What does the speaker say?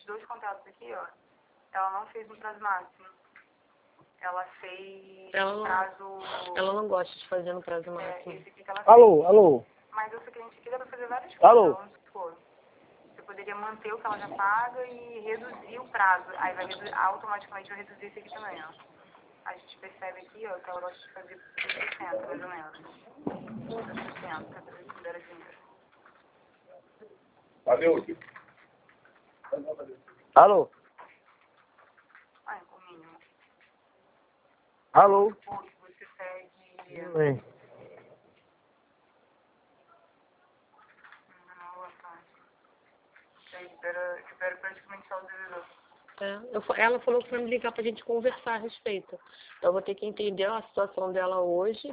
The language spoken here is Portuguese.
esses dois contratos aqui, ó, ela não fez no prazo máximo. Ela fez no prazo... Ela não gosta de fazer no prazo máximo. Esse aqui que ela fez. Alô? Mas essa cliente aqui dá pra fazer várias coisas. Alô? Vamos supor. Você poderia manter o que ela já paga e reduzir o prazo. Aí vai reduzir, automaticamente vai reduzir esse aqui também, ó. A gente percebe aqui, ó, que ela gosta de fazer 60, mais ou menos. 60, se considera dinheiro. Valeu. Alô? Ah, o mínimo. Alô? Pô, que você pede... Oi. Espero praticamente só o devedor. Ela falou pra me ligar pra gente conversar a respeito. Então eu vou ter que entender a situação dela hoje